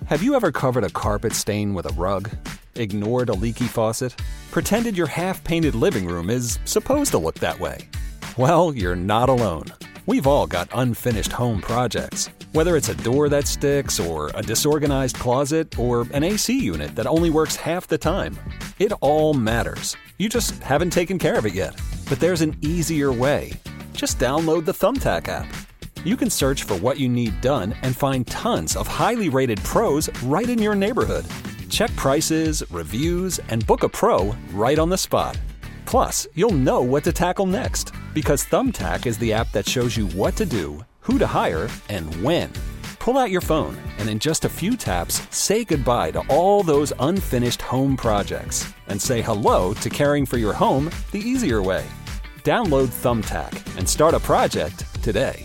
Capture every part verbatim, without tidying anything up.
Have you ever covered a carpet stain with a rug? Ignored a leaky faucet? Pretended your half-painted living room is supposed to look that way? Well, you're not alone. We've all got unfinished home projects. Whether it's a door that sticks, or a disorganized closet, or an A C unit that only works half the time. It all matters. You just haven't taken care of it yet. But there's an easier way. Just download the Thumbtack app. You can search for what you need done and find tons of highly rated pros right in your neighborhood. Check prices, reviews, and book a pro right on the spot. Plus, you'll know what to tackle next, because Thumbtack is the app that shows you what to do, who to hire, and when. Pull out your phone, and in just a few taps, say goodbye to all those unfinished home projects, and say hello to caring for your home the easier way. Download Thumbtack and start a project today.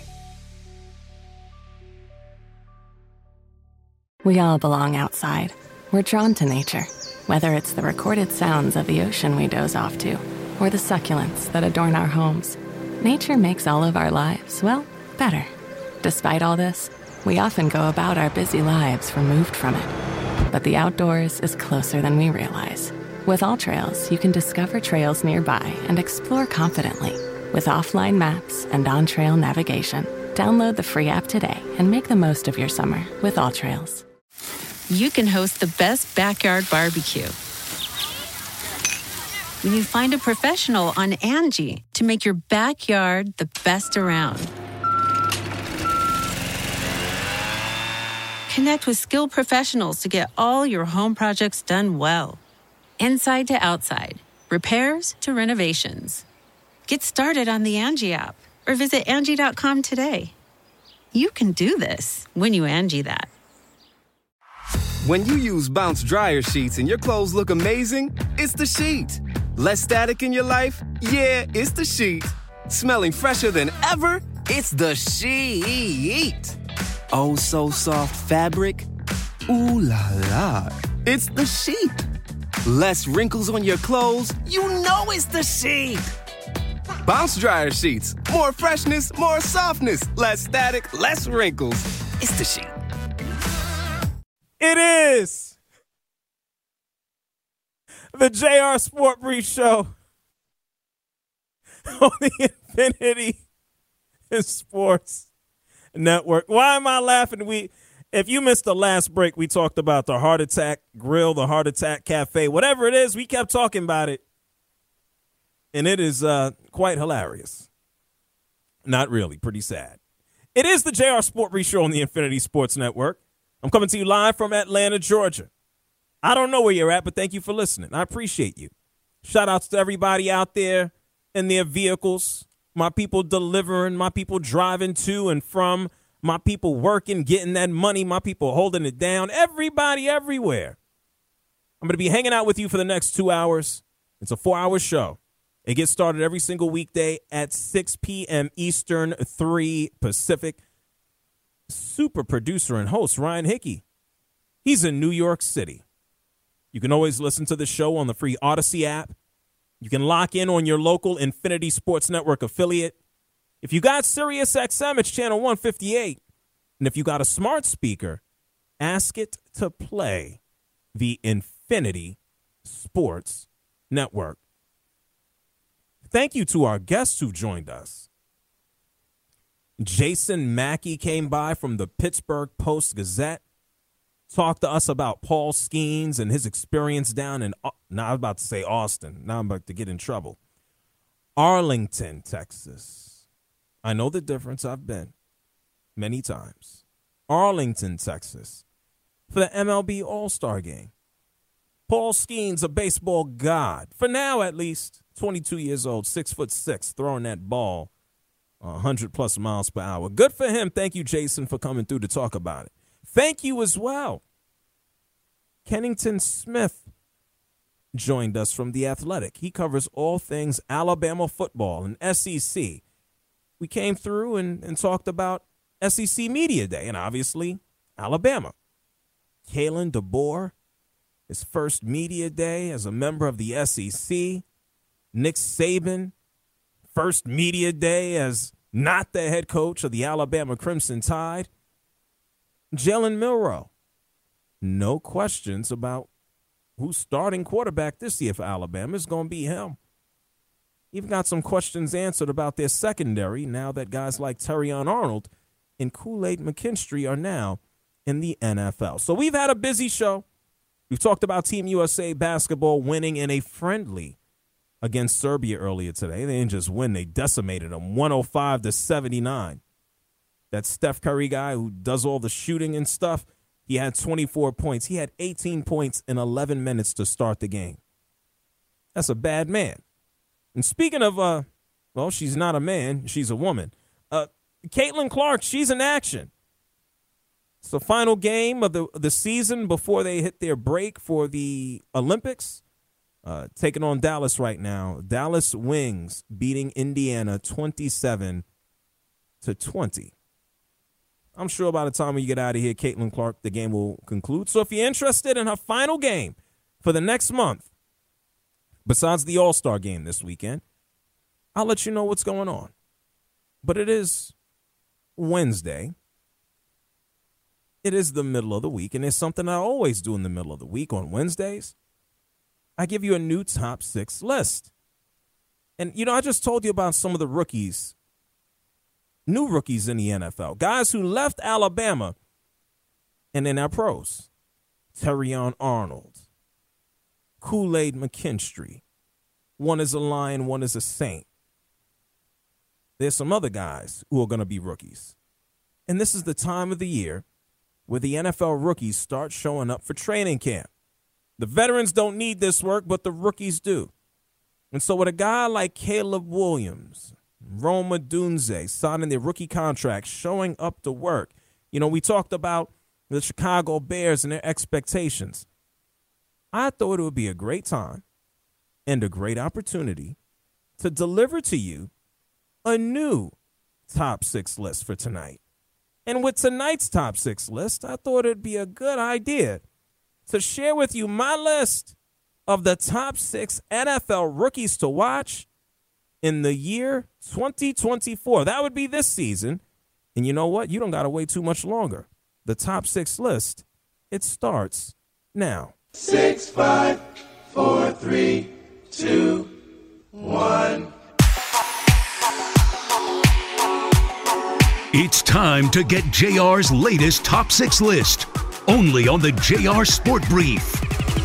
We all belong outside. We're drawn to nature, whether it's the recorded sounds of the ocean we doze off to, or the succulents that adorn our homes. Nature makes all of our lives, well, better. Despite all this, we often go about our busy lives removed from it. But the outdoors is closer than we realize. With AllTrails, you can discover trails nearby and explore confidently. With offline maps and on-trail navigation, download the free app today and make the most of your summer with AllTrails. You can host the best backyard barbecue when you find a professional on Angie to make your backyard the best around. Connect with skilled professionals to get all your home projects done well. Inside to outside, repairs to renovations. Get started on the Angie app or visit Angie dot com today. You can do this when you Angie that. When you use Bounce dryer sheets and your clothes look amazing, it's the sheet. Less static in your life? Yeah, it's the sheet. Smelling fresher than ever? It's the sheet. Oh, so soft fabric? Ooh la la. It's the sheet. Less wrinkles on your clothes? You know it's the sheet. Bounce dryer sheets. More freshness, more softness. Less static, less wrinkles. It's the sheet. It is the J R Sport Brief Show on the Infinity Sports Network. Why am I laughing? We, if you missed the last break, we talked about the Heart Attack Grill, the Heart Attack Cafe, whatever it is. We kept talking about it, and it is uh, quite hilarious. Not really, pretty sad. It is the J R Sport Brief Show on the Infinity Sports Network. I'm coming to you live from Atlanta, Georgia. I don't know where you're at, but thank you for listening. I appreciate you. Shout outs to everybody out there in their vehicles, my people delivering, my people driving to and from, my people working, getting that money, my people holding it down, everybody everywhere. I'm going to be hanging out with you for the next two hours. It's a four-hour show. It gets started every single weekday at six p.m. Eastern, three Pacific. Super producer and host Ryan Hickey. He's in New York City. You can always listen to the show on the free Odyssey app. You can lock in on your local Infinity Sports Network affiliate. If you got Sirius X M, it's channel one fifty-eight. And if you got a smart speaker, ask it to play the Infinity Sports Network. Thank you to our guests who joined us. Jason Mackey came by from the Pittsburgh Post-Gazette, talked to us about Paul Skeens and his experience down in, now I'm about to say Austin, now I'm about to get in trouble, Arlington, Texas. I know the difference. I've been many times. Arlington, Texas, for the M L B All-Star Game. Paul Skeens, a baseball god, for now at least, twenty-two years old, six foot six, throwing that ball one hundred plus miles per hour. Good for him. Thank you, Jason, for coming through to talk about it. Thank you as well. Kennington Smith joined us from The Athletic. He covers all things Alabama football and S E C. We came through and, and talked about S E C Media Day and obviously Alabama. Kalen DeBoer, his first media day as a member of the S E C. Nick Saban, first media day as not the head coach of the Alabama Crimson Tide. Jalen Milroe, no questions about who's starting quarterback this year for Alabama. It's going to be him. Even got some questions answered about their secondary now that guys like Terrion Arnold and Kool-Aid McKinstry are now in the N F L. So we've had a busy show. We've talked about Team U S A basketball winning in a friendly against Serbia earlier today. They didn't just win, they decimated them, one oh five to seventy-nine. That Steph Curry guy who does all the shooting and stuff, he had twenty-four points. He had eighteen points in eleven minutes to start the game. That's a bad man. And speaking of, uh, well, she's not a man, she's a woman. Uh, Caitlin Clark, she's in action. It's the final game of the, the season before they hit their break for the Olympics. Uh, taking on Dallas right now. Dallas Wings beating Indiana twenty-seven to twenty. I'm sure by the time you get out of here, Caitlin Clark, the game will conclude. So if you're interested in her final game for the next month, besides the All-Star game this weekend, I'll let you know what's going on. But it is Wednesday. It is the middle of the week, and it's something I always do in the middle of the week on Wednesdays. I give you a new top six list. And, you know, I just told you about some of the rookies, new rookies in the N F L, guys who left Alabama and then are pros. Terrion Arnold, Kool-Aid McKinstry. One is a Lion, one is a Saint. There's some other guys who are going to be rookies. And this is the time of the year where the N F L rookies start showing up for training camp. The veterans don't need this work, but the rookies do. And so with a guy like Caleb Williams, Rome Odunze signing their rookie contract, showing up to work, you know, we talked about the Chicago Bears and their expectations. I thought it would be a great time and a great opportunity to deliver to you a new top six list for tonight. And with tonight's top six list, I thought it'd be a good idea to share with you my list of the top six N F L rookies to watch in the year twenty twenty-four. That would be this season. And you know what? You don't got to wait too much longer. The top six list, it starts now. Six, five, four, three, two, one. It's time to get J R's latest top six list, only on the J R Sport Brief.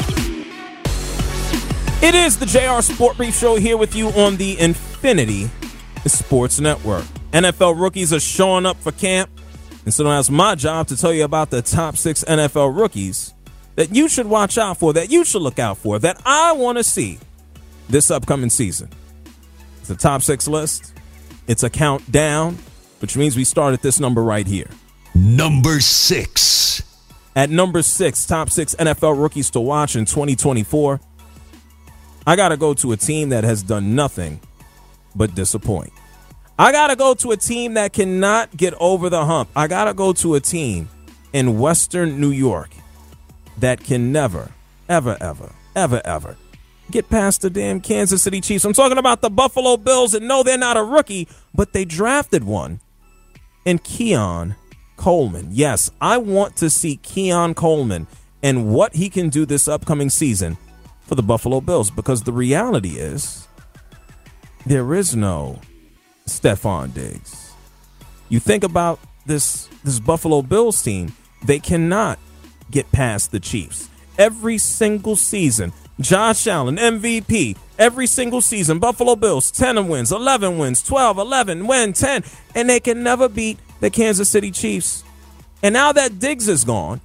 It is the J R Sport Brief Show here with you on the Infinity Sports Network. N F L rookies are showing up for camp, and so now it's my job to tell you about the top six N F L rookies that you should watch out for, that you should look out for, that I want to see this upcoming season. It's a top six list. It's a countdown, which means we start at this number right here. Number six. At number six, top six N F L rookies to watch in twenty twenty-four. I got to go to a team that has done nothing but disappoint. I got to go to a team that cannot get over the hump. I got to go to a team in Western New York that can never, ever, ever, ever, ever get past the damn Kansas City Chiefs. I'm talking about the Buffalo Bills, and no, they're not a rookie, but they drafted one in Keon Coleman. Yes, I want to see Keon Coleman and what he can do this upcoming season for the Buffalo Bills, because the reality is there is no Stephon Diggs. You think about this this Buffalo Bills team, they cannot get past the Chiefs. Every single season, Josh Allen, M V P, every single season, Buffalo Bills, ten wins, eleven wins, twelve, eleven, win, ten, and they can never beat the Kansas City Chiefs. And now that Diggs is gone,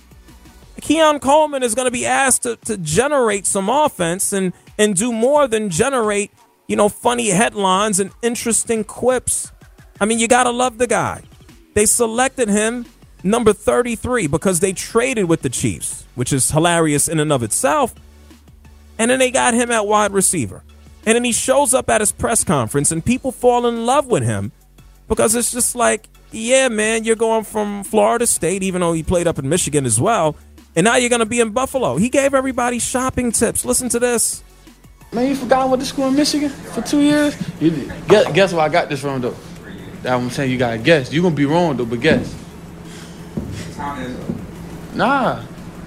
Keon Coleman is going to be asked to, to generate some offense and, and do more than generate, you know, funny headlines and interesting quips. I mean, you got to love the guy. They selected him number thirty-three because they traded with the Chiefs, which is hilarious in and of itself. And then they got him at wide receiver. And then he shows up at his press conference and people fall in love with him because it's just like, yeah, man, you're going from Florida State, even though he played up in Michigan as well, and now you're going to be in Buffalo. He gave everybody shopping tips. Listen to this. Man, you forgot I went to school in Michigan for two years? You did. Guess, guess where I got this from, though? That's what I'm saying. You got to guess. You're going to be wrong, though, but guess. Nah.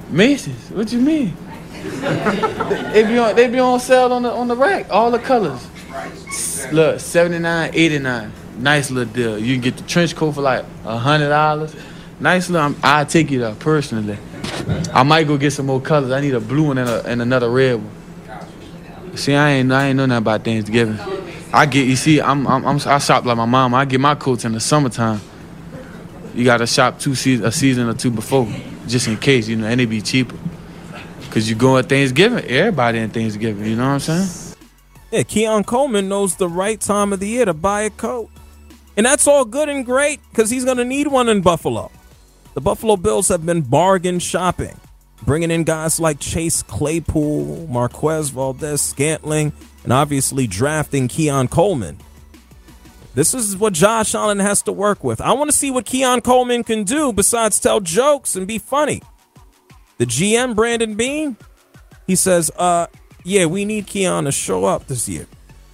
Macy's. What you mean? they be on they be on sale on the on the rack, all the colors. Look, seventy-nine, eighty-nine. Nice little deal. You can get the trench coat for like a hundred dollars. Nice little. I'll take you there personally. I might go get some more colors. I need a blue one and, a, and another red one. See, I ain't I ain't know nothing about Thanksgiving. I get you see, I'm, I'm I'm I shop like my mom. I get my coats in the summertime. You gotta shop two seasons, a season or two before, just in case, you know, and it be cheaper. Cause you go at Thanksgiving, everybody in Thanksgiving. You know what I'm saying? Yeah, Keon Coleman knows the right time of the year to buy a coat. And that's all good and great because he's going to need one in Buffalo. The Buffalo Bills have been bargain shopping, bringing in guys like Chase Claypool, Marquez Valdez-Scantling, and obviously drafting Keon Coleman. This is what Josh Allen has to work with. I want to see what Keon Coleman can do besides tell jokes and be funny. The G M, Brandon Beane, he says, uh, yeah, we need Keon to show up this year.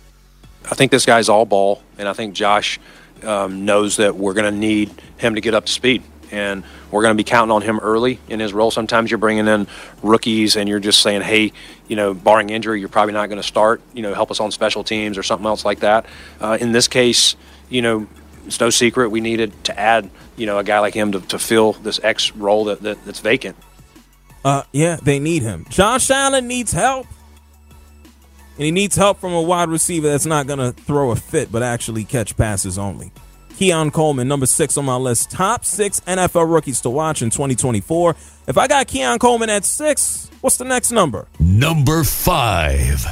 I think this guy's all ball, and I think Josh um, knows that we're going to need him to get up to speed, and we're going to be counting on him early in his role. Sometimes you're bringing in rookies, and you're just saying, hey, you know, barring injury, you're probably not going to start, you know, help us on special teams or something else like that. Uh, in this case, you know, it's no secret we needed to add, you know, a guy like him to, to fill this X role that, that that's vacant. Uh, yeah, they need him. Josh Allen needs help. And he needs help from a wide receiver that's not going to throw a fit, but actually catch passes only. Keon Coleman, number six on my list. Top six N F L rookies to watch in twenty twenty-four. If I got Keon Coleman at six, what's the next number? Number five.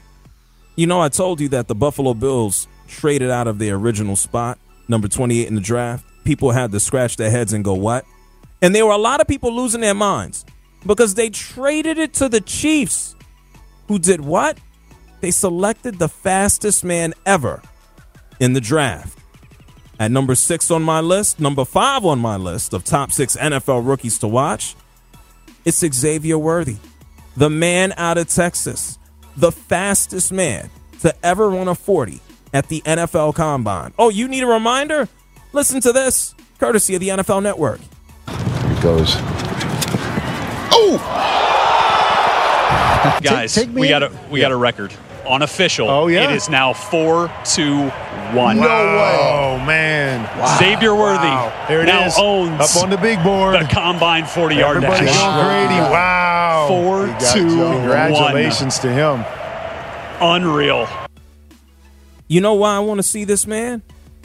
You know, I told you that the Buffalo Bills traded out of their original spot, number twenty-eight in the draft. People had to scratch their heads and go, what? And there were a lot of people losing their minds because they traded it to the Chiefs, who did what? They selected the fastest man ever in the draft. At number six on my list, number five on my list of top six N F L rookies to watch, it's Xavier Worthy, the man out of Texas, the fastest man to ever run a forty at the N F L Combine. Oh, you need a reminder? Listen to this, courtesy of the N F L Network. Here it goes. Oh! Guys, take, take we got a we yeah. got a record. Unofficial. Oh, yeah? It is now four two one. No way. Oh, man. Wow. Xavier Worthy wow. There it now is. owns up on the big board. The Combine forty-yard dash. Everybody going Grady. Wow. four two one. Congratulations to him. Unreal. You know why I want to see this man?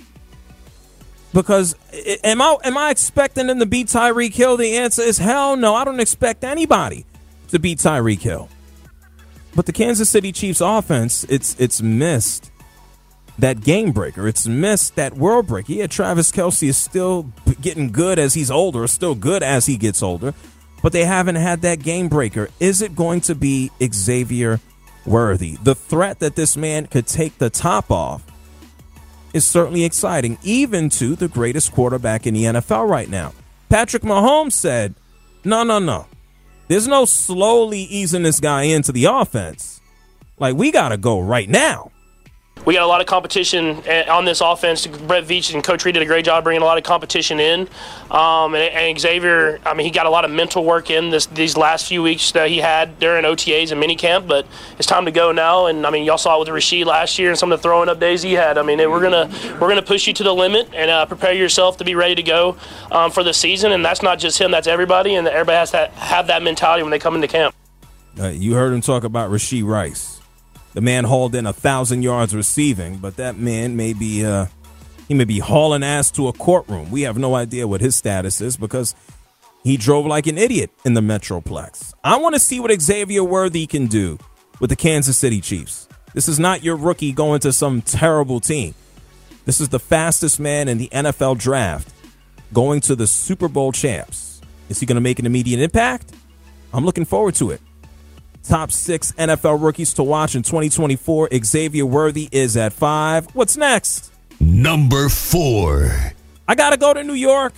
Because am I am I expecting him to beat Tyreek Hill? The answer is hell no. I don't expect anybody to beat Tyreek Hill. But the Kansas City Chiefs offense, it's it's missed that game breaker. It's missed that world breaker. Yeah, Travis Kelce is still getting good as he's older, still good as he gets older, but they haven't had that game breaker. Is it going to be Xavier Worthy? The threat that this man could take the top off is certainly exciting, even to the greatest quarterback in the N F L right now. Patrick Mahomes said, no, no, no. There's no slowly easing this guy into the offense. Like, we got to go right now. We got a lot of competition on this offense. Brett Veach and Coach Reed did a great job bringing a lot of competition in. Um, and, and Xavier, I mean, he got a lot of mental work in this these last few weeks that he had during O T As and minicamp. But it's time to go now. And I mean, y'all saw it with Rashid last year and some of the throwing up days he had. I mean, we're gonna we're gonna push you to the limit and uh, prepare yourself to be ready to go um, for the season. And that's not just him; that's everybody. And everybody has to have that mentality when they come into camp. Uh, you heard him talk about Rashid Rice. The man hauled in a thousand yards receiving, but that man may be uh, he may be hauling ass to a courtroom. We have no idea what his status is because he drove like an idiot in the Metroplex. I want to see what Xavier Worthy can do with the Kansas City Chiefs. This is not your rookie going to some terrible team. This is the fastest man in the N F L draft going to the Super Bowl champs. Is he going to make an immediate impact? I'm looking forward to it. Top six N F L rookies to watch in twenty twenty-four. Xavier Worthy is at five. What's next? Number four. I got to go to New York.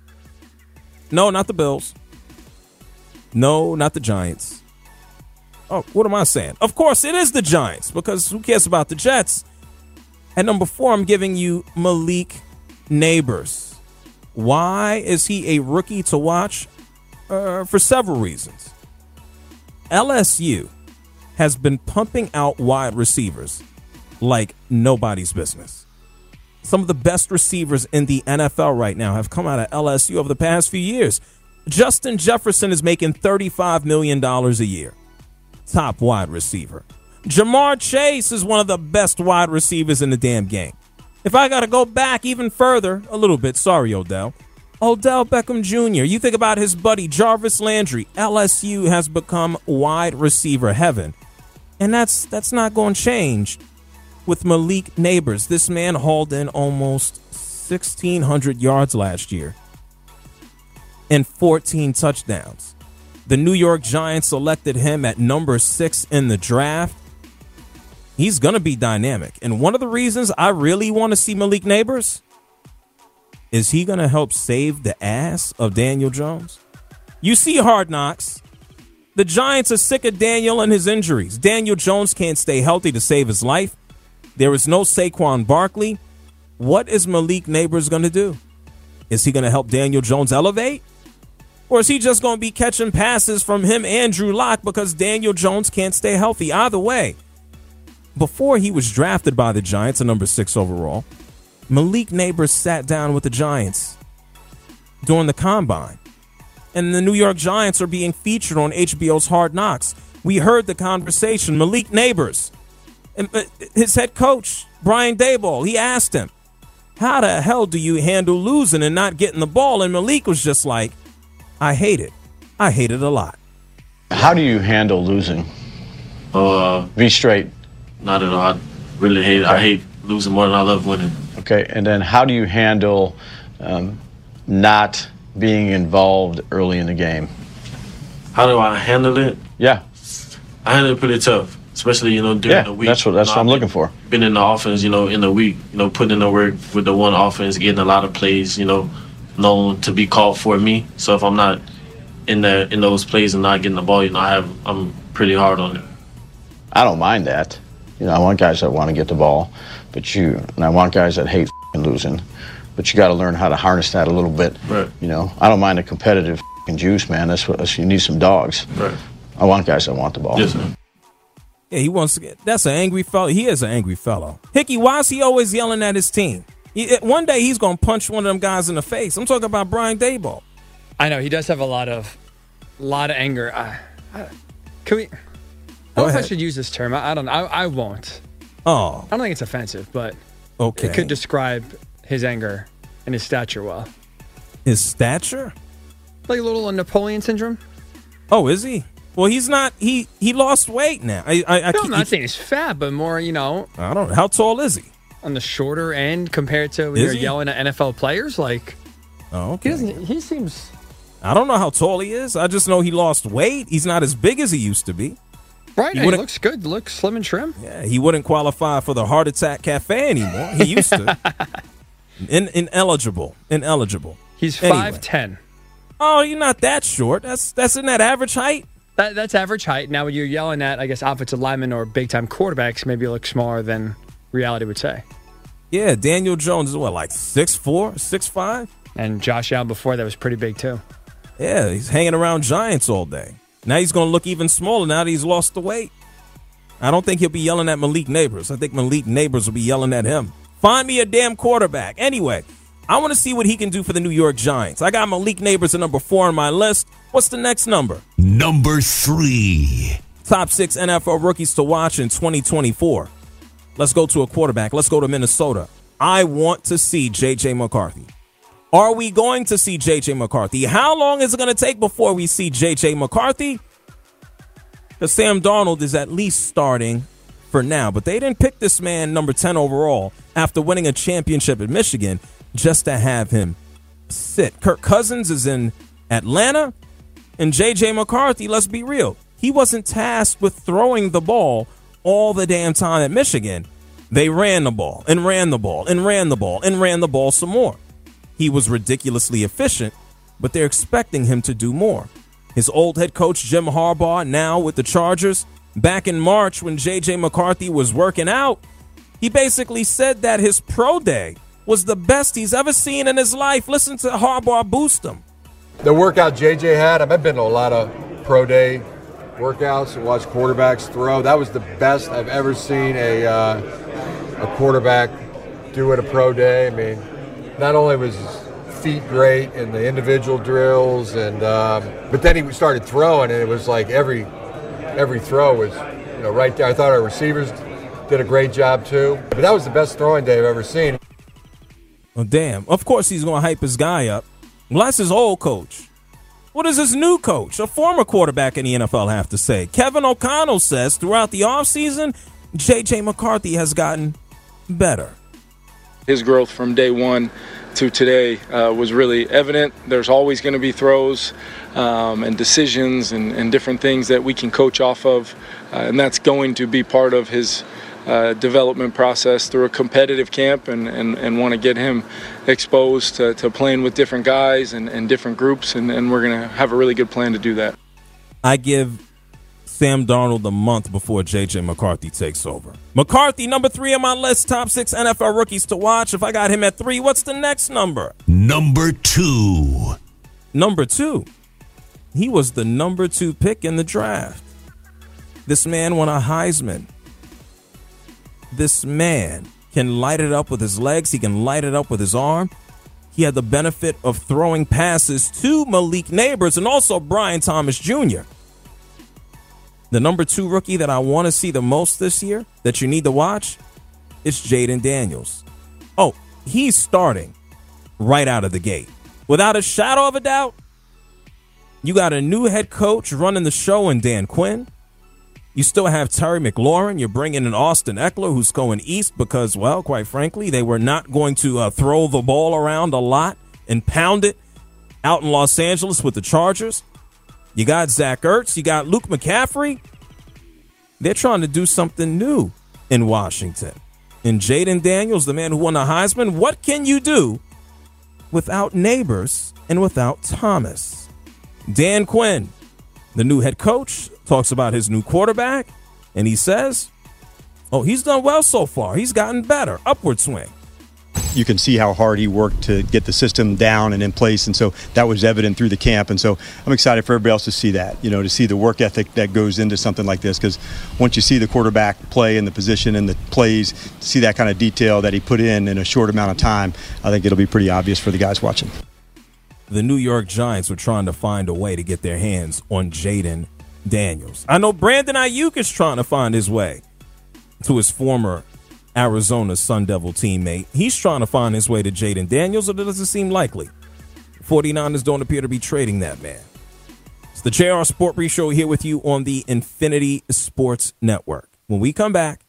No, not the Bills. No, not the Giants. Oh, what am I saying? Of course, it is the Giants because who cares about the Jets? At number four, I'm giving you Malik Neighbors. Why is he a rookie to watch? uh, for several reasons. L S U has been pumping out wide receivers like nobody's business. Some of the best receivers in the N F L right now have come out of L S U over the past few years. Justin Jefferson is making thirty-five million dollars a year. Top wide receiver. Jamar Chase is one of the best wide receivers in the damn game. If I got to go back even further, a little bit, sorry, Odell. Odell Beckham Junior You think about his buddy Jarvis Landry. L S U has become wide receiver heaven. And that's that's not going to change with Malik Neighbors. This man hauled in almost sixteen hundred yards last year and fourteen touchdowns. The New York Giants selected him at number six in the draft. He's going to be dynamic. And one of the reasons I really want to see Malik Neighbors is he going to help save the ass of Daniel Jones. You see Hard Knocks. The Giants are sick of Daniel and his injuries. Daniel Jones can't stay healthy to save his life. There is no Saquon Barkley. What is Malik Neighbors going to do? Is he going to help Daniel Jones elevate? Or is he just going to be catching passes from him and Drew Lock because Daniel Jones can't stay healthy? Either way, before he was drafted by the Giants at number six overall, Malik Neighbors sat down with the Giants during the Combine. And the New York Giants are being featured on H B O's Hard Knocks. We heard the conversation. Malik Neighbors, his head coach, Brian Daboll, he asked him, how the hell do you handle losing and not getting the ball? And Malik was just like, I hate it. I hate it a lot. How do you handle losing? Uh, Be straight. Not at all. I really hate it. I hate losing more than I love winning. Okay, and then how do you handle um, not being involved early in the game? How do I handle it? Yeah. I handle it pretty tough, especially, you know, during yeah, the week. that's what, that's you know, what I'm I've looking for. Been in the offense, you know, in the week, you know, putting in the work with the one offense, getting a lot of plays, you know, known to be called for me. So if I'm not in the in those plays and not getting the ball, you know, I have I'm pretty hard on it. I don't mind that. You know, I want guys that want to get the ball, but you and I want guys that hate losing. But you got to learn how to harness that a little bit. Right. You know, I don't mind the competitive juice, man. That's what that's, you need some dogs. Right. I want guys that want the ball. Yes, sir. Yeah, he wants to get. That's an angry fellow. He is an angry fellow. Hickey, why is he always yelling at his team? He, one day he's going to punch one of them guys in the face. I'm talking about Brian Daboll. I know he does have a lot of, lot of anger. I, I, can we? I Go don't know ahead. if I should use this term. I, I don't. I, I won't. Oh. I don't think it's offensive, but okay. It could describe his anger and his stature well. His stature? Like a little Napoleon syndrome. Oh, is he? Well, he's not. He he lost weight now. I I, I no, I'm keep- not saying he's fat, but more, you know, I don't know. How tall is he? on the shorter end compared to when Is you're he? yelling at N F L players. Like, Oh, he okay. doesn't. He seems. I don't know how tall he is. I just know he lost weight. He's not as big as he used to be. Right, He he, wouldn't- looks good. Looks slim and trim. Yeah, he wouldn't qualify for the Heart Attack Cafe anymore. He used to. In, ineligible. Ineligible. He's Anyway. five ten. Oh, you're not that short. That's that's in that average height. That, that's average height. Now, when you're yelling at, I guess, offensive linemen or big time quarterbacks, maybe you look smaller than reality would say. Yeah, Daniel Jones is what, like six four, six five? And Josh Allen before that was pretty big too. Yeah, he's hanging around Giants all day. Now he's going to look even smaller now that he's lost the weight. I don't think he'll be yelling at Malik Neighbors. I think Malik Neighbors will be yelling at him. Find me a damn quarterback. Anyway, I want to see what he can do for the New York Giants. I got Malik Neighbors at number four on my list. What's the next number? Number three. Top six N F L rookies to watch in twenty twenty-four. Let's go to a quarterback. Let's go to Minnesota. I want to see J J. McCarthy. Are we going to see J J. McCarthy? How long is it going to take before we see J J. McCarthy? Because Sam Darnold is at least starting for now. But they didn't pick this man number ten overall after winning a championship at Michigan just to have him sit. Kirk Cousins is in Atlanta. And J J. McCarthy, let's be real, he wasn't tasked with throwing the ball all the damn time at Michigan. They ran the ball and ran the ball and ran the ball and ran the ball some more. He was ridiculously efficient, but they're expecting him to do more. His old head coach, Jim Harbaugh, now with the Chargers, back in March when J J. McCarthy was working out, he basically said that his pro day was the best he's ever seen in his life. Listen to Harbaugh boost him. The workout J J had, I've been to a lot of pro day workouts and watched quarterbacks throw. That was the best I've ever seen a uh, a quarterback do at a pro day. I mean, not only was his feet great and the individual drills, and um, but then he started throwing, and it was like every every throw was, you know, right there. I thought our receivers did a great job too. But that was the best throwing day I've ever seen. Well, damn. Of course he's going to hype his guy up. Well, that's his old coach. What does his new coach, a former quarterback in the N F L, have to say? Kevin O'Connell says throughout the offseason, J J McCarthy has gotten better. His growth from day one to today uh, was really evident. There's always going to be throws um, and decisions and, and different things that we can coach off of, uh, and that's going to be part of his uh, development process through a competitive camp, and, and, and want to get him exposed to, to playing with different guys and, and different groups, and, and we're going to have a really good plan to do that. I give Sam Darnold a month before J J McCarthy takes over. McCarthy, number three on my list, top six N F L rookies to watch. If I got him at three, what's the next number? Number two. Number two. He was the number two pick in the draft. This man won a Heisman. This man can light it up with his legs. He can light it up with his arm. He had the benefit of throwing passes to Malik Neighbors and also Brian Thomas Junior The number two rookie that I want to see the most this year that you need to watch is Jayden Daniels. Oh, he's starting right out of the gate. Without a shadow of a doubt, you got a new head coach running the show in Dan Quinn. You still have Terry McLaurin. You're bringing in Austin Eckler, who's going east because, well, quite frankly, they were not going to uh, throw the ball around a lot and pound it out in Los Angeles with the Chargers. You got Zach Ertz. You got Luke McCaffrey. They're trying to do something new in Washington. And Jayden Daniels, the man who won the Heisman, what can you do without Neighbors and without Thomas? Dan Quinn, the new head coach, talks about his new quarterback, and he says, oh, he's done well so far. He's gotten better. Upward swing. You can see how hard he worked to get the system down and in place, and so that was evident through the camp. And so I'm excited for everybody else to see that, you know, to see the work ethic that goes into something like this, because once you see the quarterback play and the position and the plays, to see that kind of detail that he put in in a short amount of time, I think it'll be pretty obvious for the guys watching. The New York Giants were trying to find a way to get their hands on Jayden Daniels. I know Brandon Ayuk is trying to find his way to his former Arizona Sun Devil teammate. He's trying to find his way to Jayden Daniels, but it doesn't seem likely. forty-niners don't appear to be trading that man. It's the J R Sport Brief Show here with you on the Infinity Sports Network. When we come back,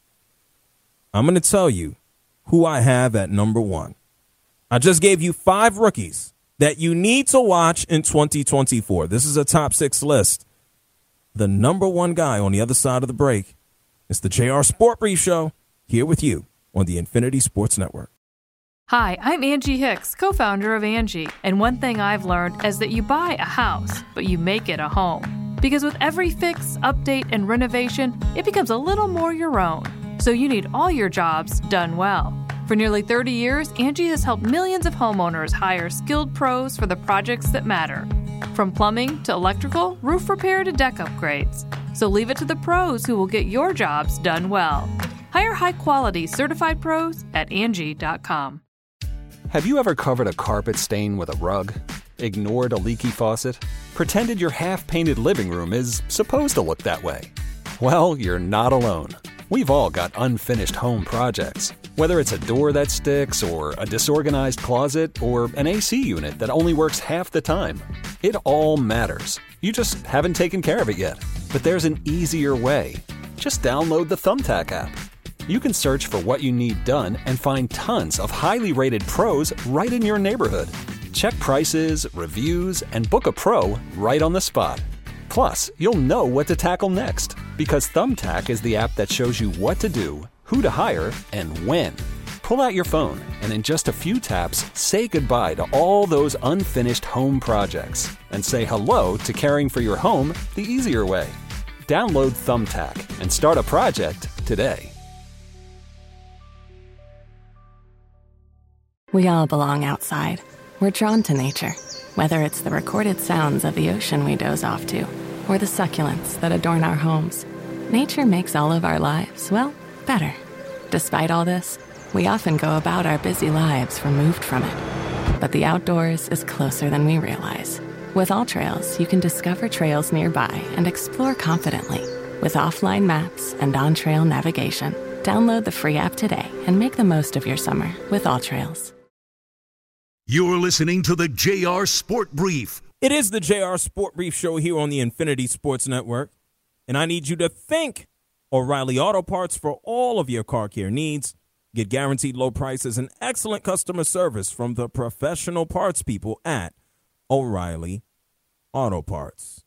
I'm going to tell you who I have at number one. I just gave you five rookies that you need to watch in twenty twenty-four. This is a top six list. The number one guy on the other side of the break is the J R Sport Brief Show here with you on the Infinity Sports Network. Hi, I'm Angie Hicks, co-founder of Angie, and one thing I've learned is that you buy a house, but you make it a home. Because with every fix, update, and renovation, it becomes a little more your own. So you need all your jobs done well. For nearly thirty years, Angie has helped millions of homeowners hire skilled pros for the projects that matter. From plumbing to electrical, roof repair to deck upgrades. So leave it to the pros who will get your jobs done well. Hire high-quality certified pros at Angie dot com. Have you ever covered a carpet stain with a rug? Ignored a leaky faucet? Pretended your half-painted living room is supposed to look that way? Well, you're not alone. We've all got unfinished home projects. Whether it's a door that sticks, or a disorganized closet, or an A C unit that only works half the time. It all matters. You just haven't taken care of it yet. But there's an easier way. Just download the Thumbtack app. You can search for what you need done and find tons of highly rated pros right in your neighborhood. Check prices, reviews, and book a pro right on the spot. Plus, you'll know what to tackle next, because Thumbtack is the app that shows you what to do, who to hire, and when. Pull out your phone and in just a few taps, say goodbye to all those unfinished home projects and say hello to caring for your home the easier way. Download Thumbtack and start a project today. We all belong outside. We're drawn to nature. Whether it's the recorded sounds of the ocean we doze off to, or the succulents that adorn our homes, nature makes all of our lives, well, better. Despite all this, we often go about our busy lives removed from it. But the outdoors is closer than we realize. With AllTrails, you can discover trails nearby and explore confidently. With offline maps and on-trail navigation, download the free app today and make the most of your summer with AllTrails. You're listening to the J R Sport Brief. It is the J R Sport Brief show here on the Infinity Sports Network, and I need you to think O'Reilly Auto Parts for all of your car care needs. Get guaranteed low prices and excellent customer service from the professional parts people at O'Reilly Auto Parts.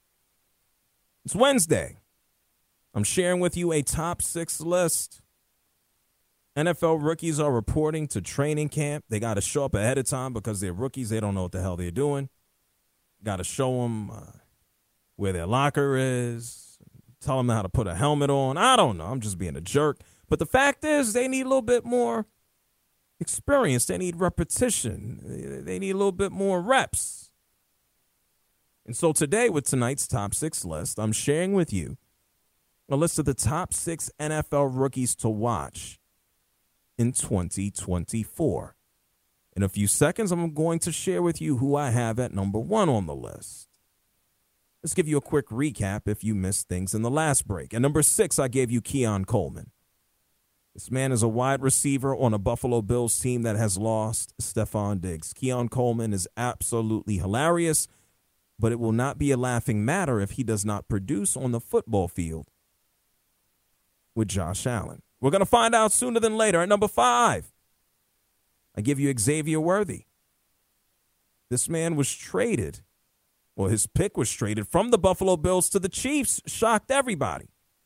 It's Wednesday. I'm sharing with you a top six list. N F L rookies are reporting to training camp. They got to show up ahead of time because they're rookies. They don't know what the hell they're doing. Got to show them uh, where their locker is, tell them how to put a helmet on. I don't know. I'm just being a jerk. But the fact is they need a little bit more experience. They need repetition. They need a little bit more reps. And so today with tonight's top six list, I'm sharing with you a list of the top six N F L rookies to watch in twenty twenty-four. In a few seconds, I'm going to share with you who I have at number one on the list. Let's give you a quick recap if you missed things in the last break. At number six, I gave you Keon Coleman. This man is a wide receiver on a Buffalo Bills team that has lost Stephon Diggs. Keon Coleman is absolutely hilarious, but it will not be a laughing matter if he does not produce on the football field with Josh Allen. We're going to find out sooner than later. At number five, I give you Xavier Worthy. This man was traded, well, his pick was traded from the Buffalo Bills to the Chiefs. Shocked everybody.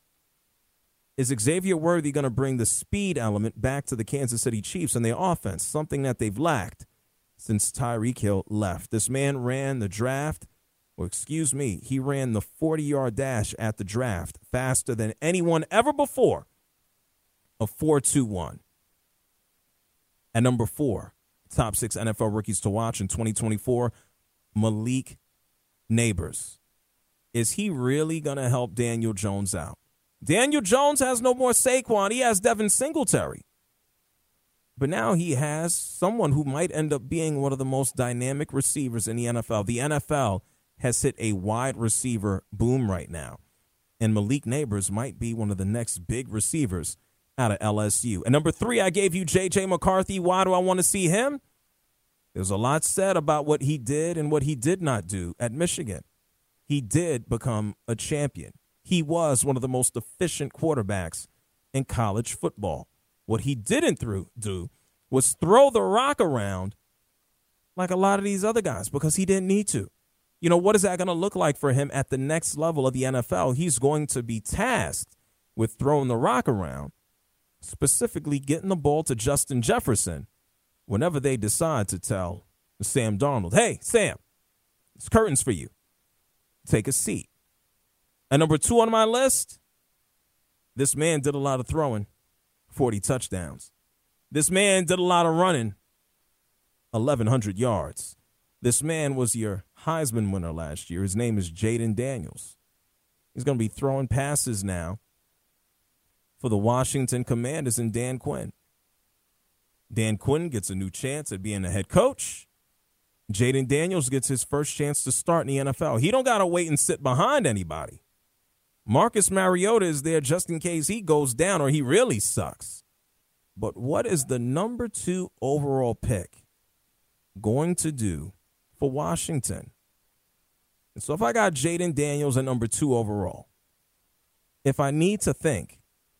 Is Xavier Worthy going to bring the speed element back to the Kansas City Chiefs and their offense, something that they've lacked since Tyreek Hill left? This man ran the draft, or excuse me, he ran the forty-yard dash at the draft faster than anyone ever before, a four two one. At number four, top six N F L rookies to watch in twenty twenty-four, Malik Neighbors. Is he really going to help Daniel Jones out? Daniel Jones has no more Saquon. He has Devin Singletary. But now he has someone who might end up being one of the most dynamic receivers in the N F L. The N F L has hit a wide receiver boom right now. And Malik Neighbors might be one of the next big receivers out of L S U. And number three, I gave you J J McCarthy. Why do I want to see him? There's a lot said about what he did and what he did not do at Michigan. He did become a champion. He was one of the most efficient quarterbacks in college football. What he didn't through, do was throw the rock around like a lot of these other guys because he didn't need to. You know, what is that going to look like for him at the next level of the N F L? He's going to be tasked with throwing the rock around, specifically getting the ball to Justin Jefferson whenever they decide to tell Sam Darnold, hey, Sam, it's curtains for you. Take a seat. At number two on my list, this man did a lot of throwing, forty touchdowns. This man did a lot of running, eleven hundred yards. This man was your Heisman winner last year. His name is Jaden Daniels. He's going to be throwing passes now for the Washington Commanders and Dan Quinn. Dan Quinn gets a new chance at being a head coach. Jaden Daniels gets his first chance to start in the N F L. He don't got to wait and sit behind anybody. Marcus Mariota is there just in case he goes down or he really sucks. But what is the number two overall pick going to do for Washington? And so if I got Jaden Daniels at number two overall, if I need to think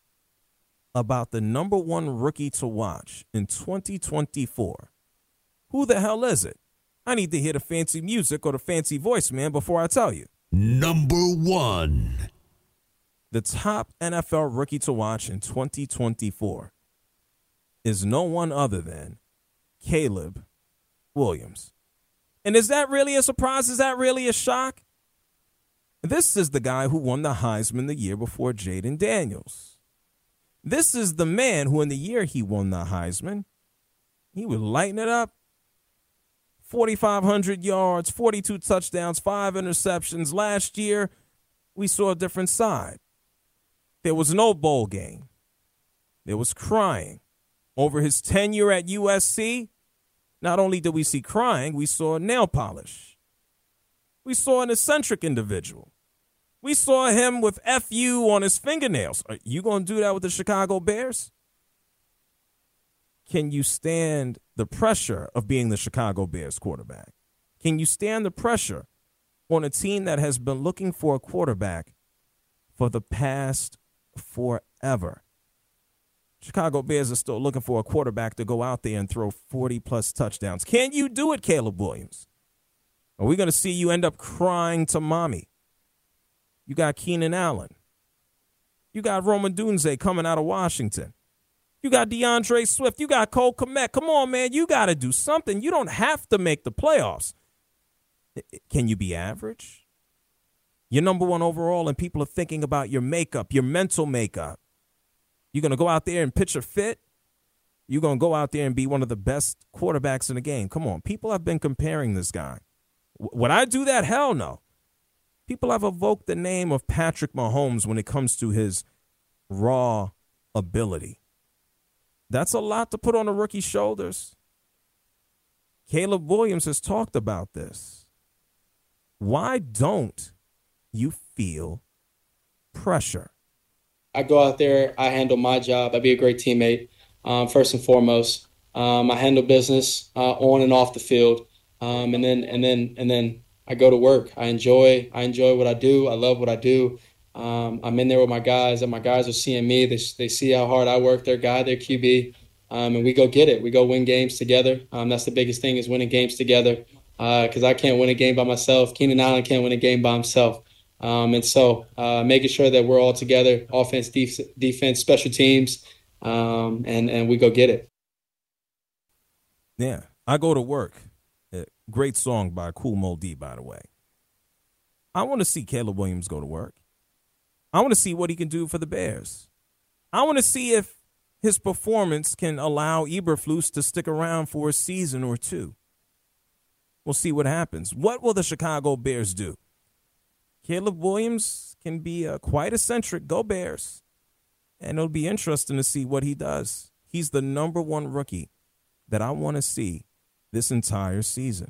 about the number one rookie to watch in twenty twenty-four, who the hell is it? I need to hear the fancy music or the fancy voice, man, before I tell you. Number one. The top N F L rookie to watch in twenty twenty-four is no one other than Caleb Williams. And is that really a surprise? Is that really a shock? This is the guy who won the Heisman the year before Jaden Daniels. This is the man who in the year he won the Heisman, he was lighting it up. forty-five hundred yards, forty-two touchdowns, five interceptions. Last year, we saw a different side. There was no bowl game. There was crying. Over his tenure at U S C, not only did we see crying, we saw nail polish. We saw an eccentric individual. We saw him with F U on his fingernails. Are you going to do that with the Chicago Bears? Can you stand the pressure of being the Chicago Bears quarterback? Can you stand the pressure on a team that has been looking for a quarterback for the past forever? Chicago Bears are still looking for a quarterback to go out there and throw forty-plus touchdowns. Can you do it, Caleb Williams? Are we going to see you end up crying to mommy? You got Keenan Allen. You got Roman Dunze coming out of Washington. You got DeAndre Swift. You got Cole Kmet. Come on, man. You got to do something. You don't have to make the playoffs. Can you be average? You're number one overall, and people are thinking about your makeup, your mental makeup. You're going to go out there and pitch a fit? You're going to go out there and be one of the best quarterbacks in the game. Come on. People have been comparing this guy. Would I do that? Hell no. People have evoked the name of Patrick Mahomes when it comes to his raw ability. That's a lot to put on a rookie's shoulders. Caleb Williams has talked about this. Why don't you feel pressure? I go out there, I handle my job, I be a great teammate, um, first and foremost. Um, I handle business uh, on and off the field, um, and then and then and then I go to work. I enjoy I enjoy what I do. I love what I do. Um, I'm in there with my guys, and my guys are seeing me. They they see how hard I work. Their guy, their Q B, um, and we go get it. We go win games together. Um, that's the biggest thing, is winning games together. Because uh, I can't win a game by myself. Keenan Allen can't win a game by himself. Um, and so uh, making sure that we're all together, offense, def- defense, special teams, um, and, and we go get it. Yeah, I go to work. Uh, great song by Kool Moe Dee, by the way. I want to see Caleb Williams go to work. I want to see what he can do for the Bears. I want to see if his performance can allow Eberflus to stick around for a season or two. We'll see what happens. What will the Chicago Bears do? Caleb Williams can be uh, quite eccentric. Go Bears. And it'll be interesting to see what he does. He's the number one rookie that I want to see this entire season.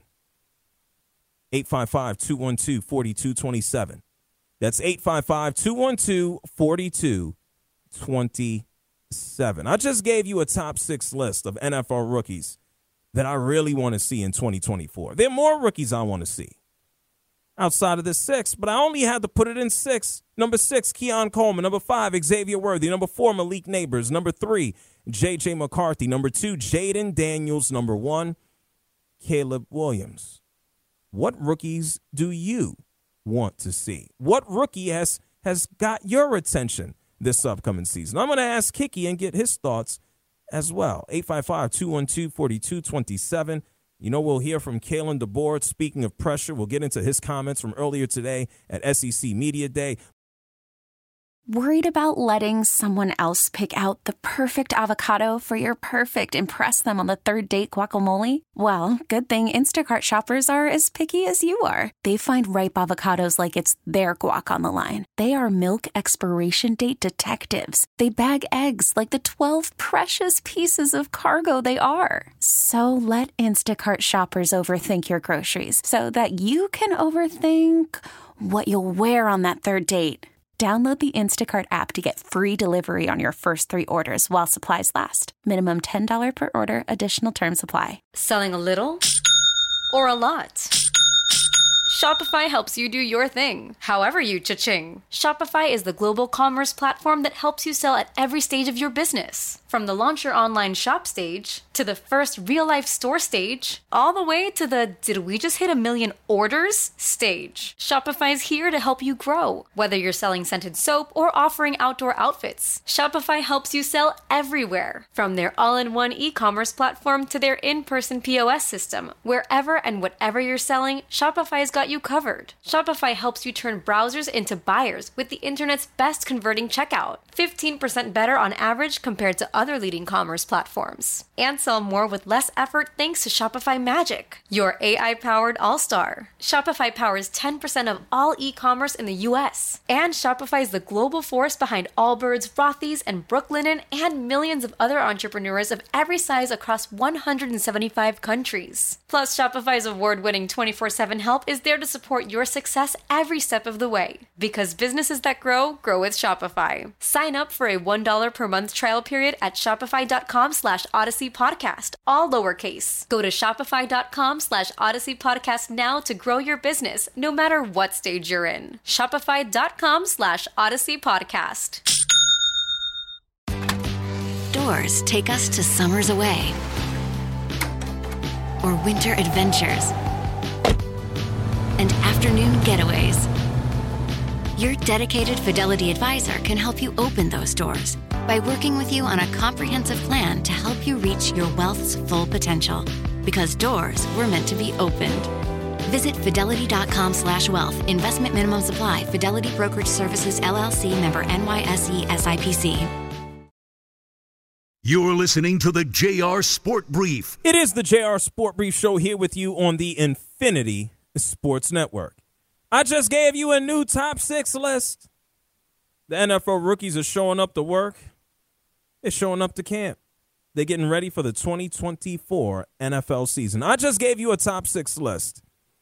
eight five five, two one two, four two two seven. That's eight five five, two one two, four two two seven. I just gave you a top six list of N F L rookies that I really want to see in twenty twenty-four. There are more rookies I want to see outside of the six, but I only had to put it in six. Number six, Keon Coleman. Number five, Xavier Worthy. Number four, Malik Neighbors. Number three, J J McCarthy. Number two, Jaden Daniels. Number one, Caleb Williams. What rookies do you want to see? What rookie has, has got your attention this upcoming season? I'm going to ask Kiki and get his thoughts as well. eight five five, two one two, four two two seven. You know, we'll hear from Kalen DeBoer. Speaking of pressure, we'll get into his comments from earlier today at S E C Media Day. Worried about letting someone else pick out the perfect avocado for your perfect impress them on the third date guacamole? Well, good thing Instacart shoppers are as picky as you are. They find ripe avocados like it's their guac on the line. They are milk expiration date detectives. They bag eggs like the twelve precious pieces of cargo they are. So let Instacart shoppers overthink your groceries so that you can overthink what you'll wear on that third date. Download the Instacart app to get free delivery on your first three orders while supplies last. Minimum ten dollars per order. Additional terms apply. Selling a little or a lot? Shopify helps you do your thing, however you cha-ching. Shopify is the global commerce platform that helps you sell at every stage of your business. From the launch your online shop stage, to the first real-life store stage, all the way to the did we just hit a million orders stage. Shopify's here to help you grow. Whether you're selling scented soap or offering outdoor outfits, Shopify helps you sell everywhere. From their all-in-one e-commerce platform to their in-person P O S system, wherever and whatever you're selling, Shopify's got got you covered. Shopify helps you turn browsers into buyers with the internet's best converting checkout. fifteen percent better on average compared to other leading commerce platforms. And sell more with less effort thanks to Shopify Magic, your A I-powered all-star. Shopify powers ten percent of all e-commerce in the U S. And Shopify is the global force behind Allbirds, Rothy's, and Brooklinen, and millions of other entrepreneurs of every size across one hundred seventy-five countries. Plus, Shopify's award-winning twenty-four seven help is there to support your success every step of the way. Because businesses that grow, grow with Shopify. Sign up for a one dollar per month trial period at shopify.com slash Odyssey Podcast, all lowercase. Go to shopify.com slash Odyssey Podcast now to grow your business, no matter what stage you're in. Shopify.com slash Odyssey Podcast. Doors take us to summers away or winter adventures and afternoon getaways. Your dedicated Fidelity advisor can help you open those doors by working with you on a comprehensive plan to help you reach your wealth's full potential. Because doors were meant to be opened. Visit fidelity.com slash wealth. Investment minimum supply. Fidelity Brokerage Services, L L C, member N Y S E S I P C. You're listening to the J R Sport Brief. It is the J R Sport Brief Show here with you on the Infinity Sports Network. I just gave you a new top six list. The N F L rookies are showing up to work. They're showing up to camp. They're getting ready for the twenty twenty-four N F L season. I just gave you a top six list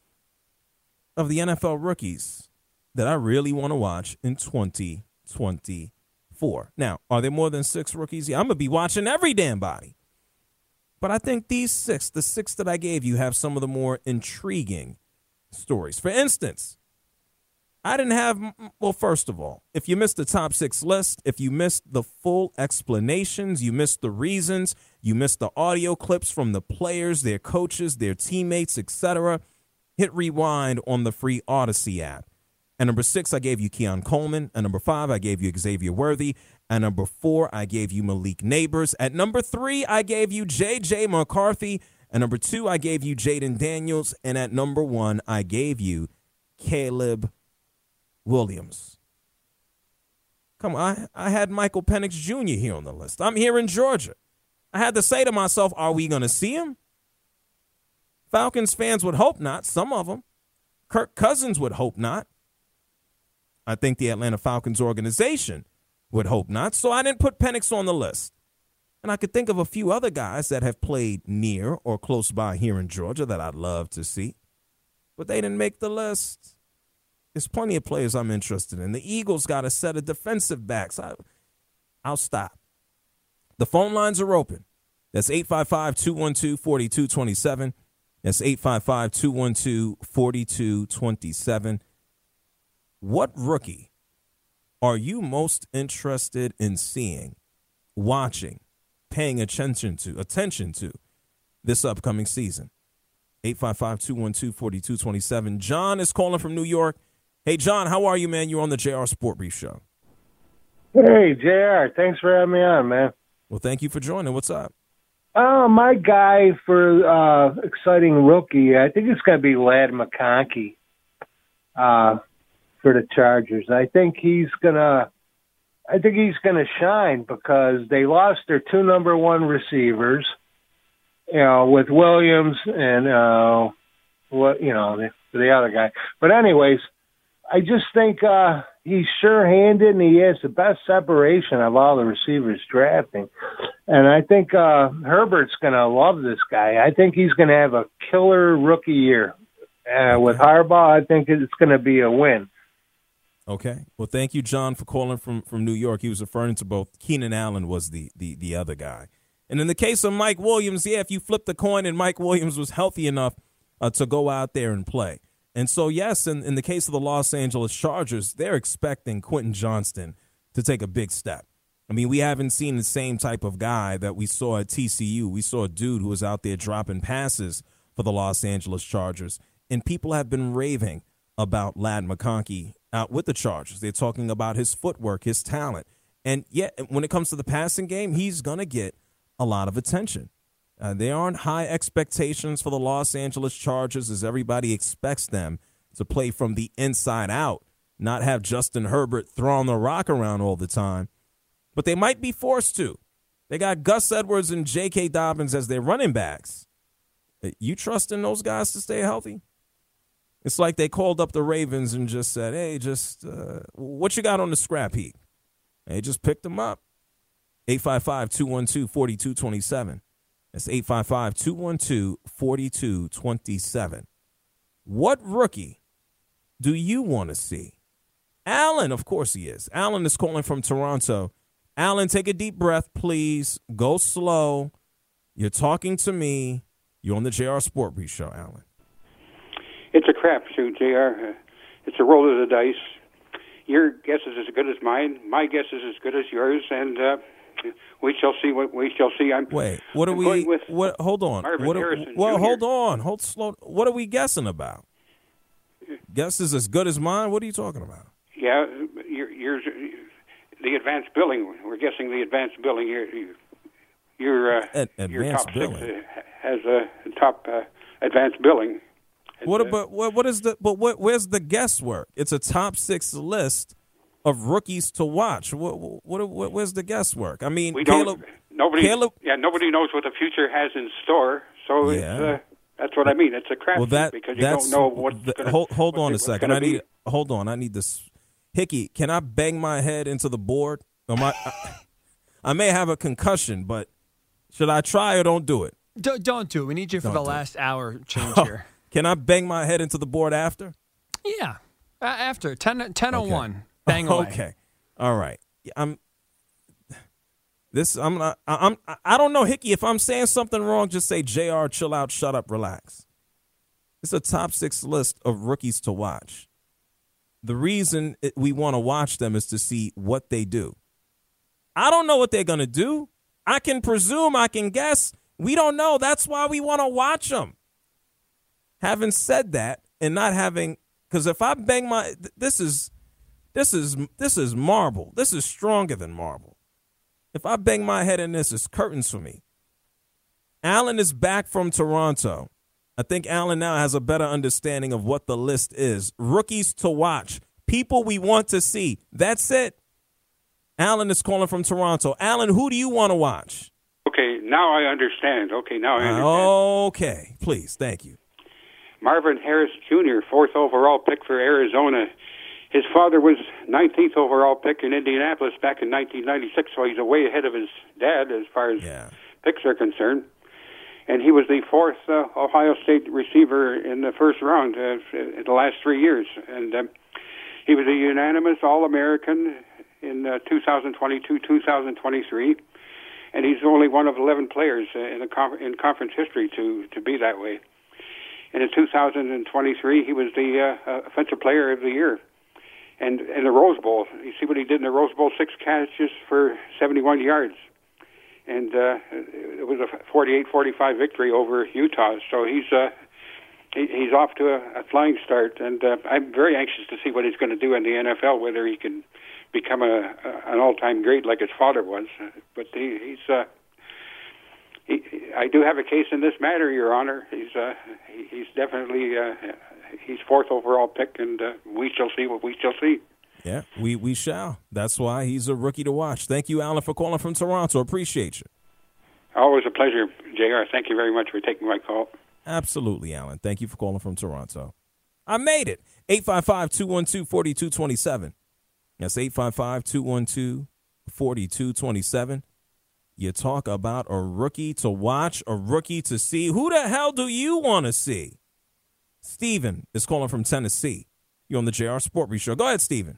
of the N F L rookies that I really want to watch in twenty twenty-four. Now, are there more than six rookies? Yeah, I'm going to be watching every damn body. But I think these six, the six that I gave you, have some of the more intriguing stories. For instance, I didn't have, well, first of all, if you missed the top six list, if you missed the full explanations, you missed the reasons, you missed the audio clips from the players, their coaches, their teammates, et cetera, hit rewind on the free Odyssey app. At number six, I gave you Keon Coleman. At number five, I gave you Xavier Worthy. At number four, I gave you Malik Neighbors. At number three, I gave you J J McCarthy. At number two, I gave you Jaden Daniels. And at number one, I gave you Caleb Williams. Come on, I, I had Michael Penix Junior here on the list. I'm here in Georgia. I had to say to myself, are we going to see him? Falcons fans would hope not, some of them. Kirk Cousins would hope not. I think the Atlanta Falcons organization would hope not. So I didn't put Penix on the list. And I could think of a few other guys that have played near or close by here in Georgia that I'd love to see. But they didn't make the list. There's plenty of players I'm interested in. The Eagles got a set of defensive backs. I, I'll stop. The phone lines are open. That's eight five five, two one two, four two two seven. That's eight five five, two one two, four two two seven. What rookie are you most interested in seeing, watching, paying attention to, attention to this upcoming season? eight five five, two one two, four two two seven. John is calling from New York. Hey, John, how are you, man? You're on the J R Sport Brief Show. Hey, J R, thanks for having me on, man. Well, thank you for joining. What's up? Uh, my guy for uh, exciting rookie, I think it's going to be Ladd McConkey uh, for the Chargers. I think he's going to I think he's going to shine because they lost their two number one receivers, you know, with Williams and, uh, what you know, the, the other guy. But anyways, I just think uh, he's sure-handed and he has the best separation of all the receivers drafting. And I think uh, Herbert's going to love this guy. I think he's going to have a killer rookie year. Uh, with Harbaugh, I think it's going to be a win. Okay. Well, thank you, John, for calling from, from New York. He was referring to both. Keenan Allen was the, the, the other guy. And in the case of Mike Williams, yeah, if you flip the coin and Mike Williams was healthy enough uh, to go out there and play. And so, yes, in, in the case of the Los Angeles Chargers, they're expecting Quentin Johnston to take a big step. I mean, we haven't seen the same type of guy that we saw at T C U. We saw a dude who was out there dropping passes for the Los Angeles Chargers. And people have been raving about Ladd McConkey out with the Chargers. They're talking about his footwork, his talent. And, yet, when it comes to the passing game, he's going to get a lot of attention. Uh, there aren't high expectations for the Los Angeles Chargers as everybody expects them to play from the inside out, not have Justin Herbert throwing the rock around all the time. But they might be forced to. They got Gus Edwards and J K. Dobbins as their running backs. You trusting those guys to stay healthy? It's like they called up the Ravens and just said, hey, just uh, what you got on the scrap heap? They just picked them up. eight five five, two one two, four two two seven. That's eight five five, two one two, four two two seven. What rookie do you want to see? Alan, of course he is. Alan is calling from Toronto. Alan, take a deep breath, please. Go slow. You're talking to me. You're on the J R Sport Brief Show, Alan. It's a crapshoot, J R. Uh, it's a roll of the dice. Your guess is as good as mine. My guess is as good as yours, and uh, we shall see what we shall see. I'm wait. What are I'm we? going with What? Hold on. Marvin What? Are, Harrison well, Junior hold on. Hold slow. What are we guessing about? Guess is as good as mine. What are you talking about? Yeah, your, yours. The advanced billing. We're guessing the advanced billing. Your your uh, Ad- your advanced top billing. six uh, has a top uh, advanced billing. What about what? What is the? But what? Where's the guesswork? It's a top six list of rookies to watch. What? What? what where's the guesswork? I mean, We Caleb. don't. Nobody. Caleb, yeah, nobody knows what the future has in store. So Yeah. it's, uh, that's what I mean. It's a crapshoot well, that because you that's don't know what's the, gonna, hold. Hold what's on it- a what's second. gonna I need. be. Hold on. I need this. Hickey, can I bang my head into the board? Am I, I, I may have a concussion, but should I try or don't do it? Don't, don't do it. We need you for Don't the do last hour change Oh, here. Can I bang my head into the board after? Yeah. Uh, after ten, ten oh one. Bang away. Okay. All right. Yeah, I'm. This I'm not. I- I'm. I don't know, Hickey. If I'm saying something wrong, just say J R. Chill out. Shut up. Relax. It's a top six list of rookies to watch. The reason it, we want to watch them is to see what they do. I don't know what they're gonna do. I can presume. I can guess. We don't know. That's why we want to watch them. Having said that, and not having, because if I bang my, this is, this is, this is marble. This is stronger than marble. If I bang my head in this, it's curtains for me. Allen is back from Toronto. I think Allen now has a better understanding of what the list is. Rookies to watch. People we want to see. That's it. Allen is calling from Toronto. Allen, who do you want to watch? Okay, now I understand. Okay, now I understand. Okay, please. Thank you. Marvin Harris Junior, fourth overall pick for Arizona. His father was nineteenth overall pick in Indianapolis back in nineteen ninety-six, so he's way ahead of his dad as far as picks are concerned. And he was the fourth uh, Ohio State receiver in the first round uh, in the last three years. And um, he was a unanimous All-American in uh, two thousand twenty-two, two thousand twenty-three. And he's only one of eleven players uh, in, the con- in conference history to, to be that way. And in two thousand twenty-three, he was the uh, Offensive Player of the Year. And in the Rose Bowl, you see what he did in the Rose Bowl, six catches for seventy-one yards. And uh, it was a forty-eight forty-five victory over Utah. So he's uh, he, he's off to a, a flying start. And uh, I'm very anxious to see what he's going to do in the N F L, whether he can become a, a an all-time great like his father was. But he, he's... Uh, He, I do have a case in this matter, Your Honor. He's uh, he, he's definitely uh, he's fourth overall pick, and uh, we shall see what we shall see. Yeah, we, we shall. That's why he's a rookie to watch. Thank you, Alan, for calling from Toronto. Appreciate you. Always a pleasure, J R. Thank you very much for taking my call. Absolutely, Alan. Thank you for calling from Toronto. I made it. eight five five, two one two, four two two seven. That's eight five five, two one two, four two two seven. You talk about a rookie to watch, a rookie to see. Who the hell do you want to see? Steven is calling from Tennessee. You're on the J R Sport Brief Show. Go ahead, Steven.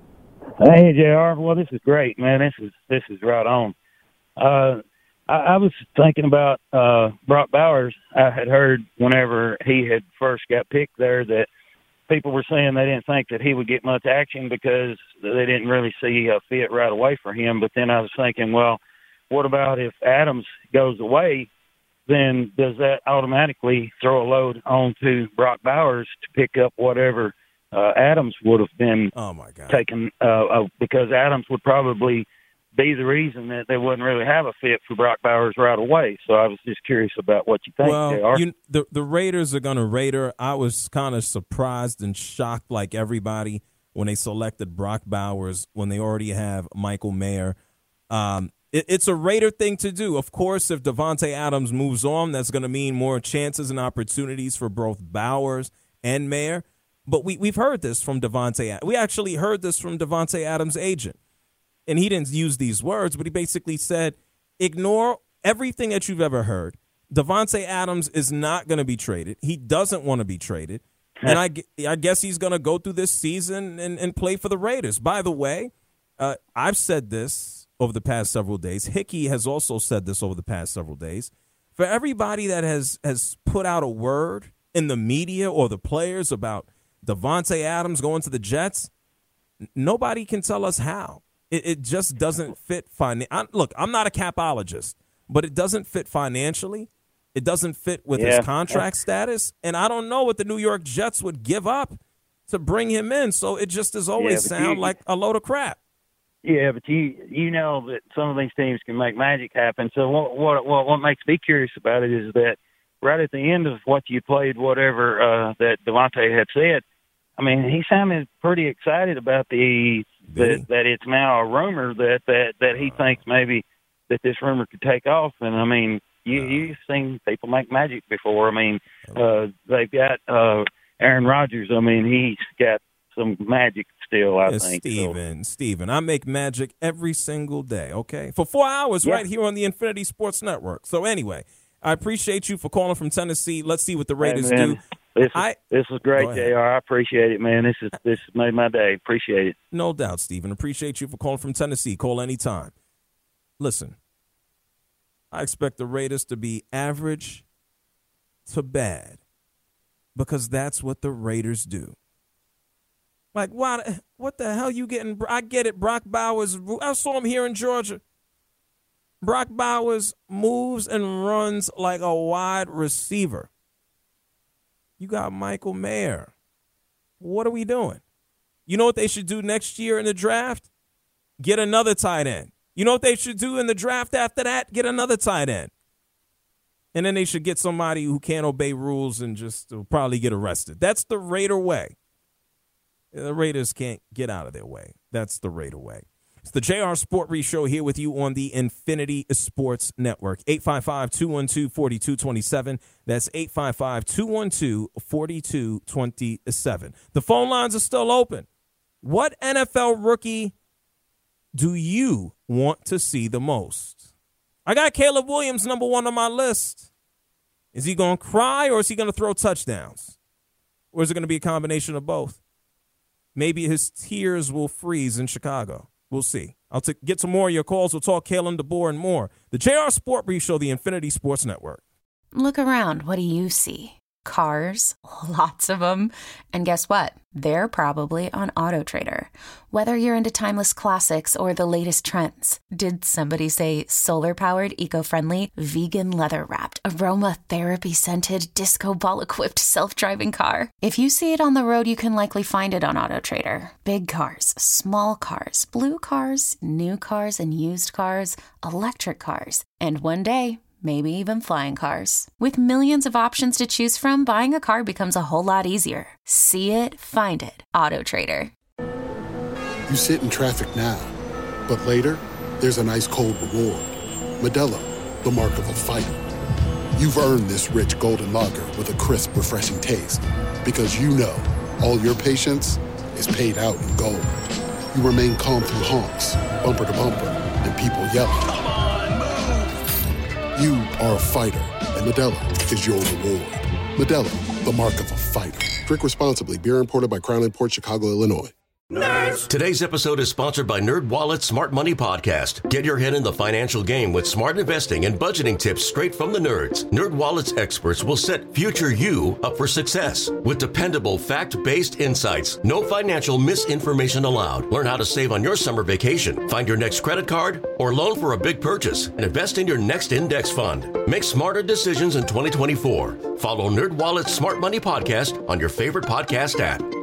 Hey, J R. Well, this is great, man. This is this is right on. Uh, I, I was thinking about uh, Brock Bowers. I had heard whenever he had first got picked there that people were saying they didn't think that he would get much action because they didn't really see a fit right away for him. But then I was thinking, well, what about if Adams goes away? Then does that automatically throw a load onto Brock Bowers to pick up whatever uh, Adams would have been oh my God. taken? Uh, uh, because Adams would probably be the reason that they wouldn't really have a fit for Brock Bowers right away. So I was just curious about what you think, well, J R. You, the, the Raiders are going to Raider. I was kind of surprised and shocked like everybody when they selected Brock Bowers when they already have Michael Mayer. Um, it, it's a Raider thing to do. Of course, if Davante Adams moves on, that's going to mean more chances and opportunities for both Bowers and Mayer. But we, we've heard this from Davante. We actually heard this from Davante Adams' agent. And he didn't use these words, but he basically said, ignore everything that you've ever heard. Davante Adams is not going to be traded. He doesn't want to be traded. And I, I guess he's going to go through this season and, and play for the Raiders. By the way, uh, I've said this over the past several days. Hickey has also said this over the past several days. For everybody that has, has put out a word in the media or the players about Davante Adams going to the Jets, nobody can tell us how. It, it just doesn't fit. Fin- I, look, I'm not a capologist, but it doesn't fit financially. It doesn't fit with Yeah. his contract status. And I don't know what the New York Jets would give up to bring him in. So it just has always Yeah, but sound you- like a load of crap. Yeah, but you you know that some of these teams can make magic happen. So what what what, what makes me curious about it is that right at the end of what you played, whatever uh, that Davante had said, I mean, he sounded pretty excited about the that, that it's now a rumor that, that, that he thinks maybe that this rumor could take off. And, I mean, you, you've seen people make magic before. I mean, uh, they've got uh, Aaron Rodgers. I mean, he's got some magic still, I Yeah, think. Steven, Steven, I make magic every single day, okay? For four hours Yeah. right here on the Infinity Sports Network. So anyway, I appreciate you for calling from Tennessee. Let's see what the Raiders Hey, man, do. This is, I- this is great, Go ahead. J R. I appreciate it, man. This is this has made my day. Appreciate it. No doubt, Stephen. Appreciate you for calling from Tennessee. Call anytime. Listen, I expect the Raiders to be average to bad because that's what the Raiders do. Like, why, what the hell you getting? I get it. Brock Bowers, I saw him here in Georgia. Brock Bowers moves and runs like a wide receiver. You got Michael Mayer. What are we doing? You know what they should do next year in the draft? Get another tight end. You know what they should do in the draft after that? Get another tight end. And then they should get somebody who can't obey rules and just will probably get arrested. That's the Raider way. The Raiders can't get out of their way. That's the Raider way. It's the J R Sport Re Show here with you on the Infinity Sports Network. eight five five, two one two, four two two seven. That's eight five five, two one two, four two two seven. The phone lines are still open. What N F L rookie do you want to see the most? I got Caleb Williams number one on my list. Is he going to cry or is he going to throw touchdowns? Or is it going to be a combination of both? Maybe his tears will freeze in Chicago. We'll see. I'll t- get some more of your calls. We'll talk Kalen DeBoer and more. The J R Sport Brief Show, the Infinity Sports Network. Look around. What do you see? Cars, lots of them. And guess what? They're probably on AutoTrader. Whether you're into timeless classics or the latest trends, did somebody say solar-powered, eco-friendly, vegan leather-wrapped, aromatherapy-scented, disco ball-equipped self-driving car? If you see it on the road, you can likely find it on AutoTrader. Big cars, small cars, blue cars, new cars and used cars, electric cars, and one day, maybe even flying cars. With millions of options to choose from, buying a car becomes a whole lot easier. See it, find it. AutoTrader. You sit in traffic now, but later, there's an ice-cold reward. Modelo, the mark of a fighter. You've earned this rich golden lager with a crisp, refreshing taste. Because you know, all your patience is paid out in gold. You remain calm through honks, bumper to bumper, and people yelling. You are a fighter, and Modelo is your reward. Modelo, the mark of a fighter. Drink responsibly. Beer imported by Crown Imports, Chicago, Illinois. Nerds. Today's episode is sponsored by NerdWallet's Smart Money Podcast. Get your head in the financial game with smart investing and budgeting tips straight from the nerds. NerdWallet's experts will set future you up for success with dependable, fact-based insights. No financial misinformation allowed. Learn how to save on your summer vacation, find your next credit card, or loan for a big purchase, and invest in your next index fund. Make smarter decisions in twenty twenty-four. Follow NerdWallet's Smart Money Podcast on your favorite podcast app.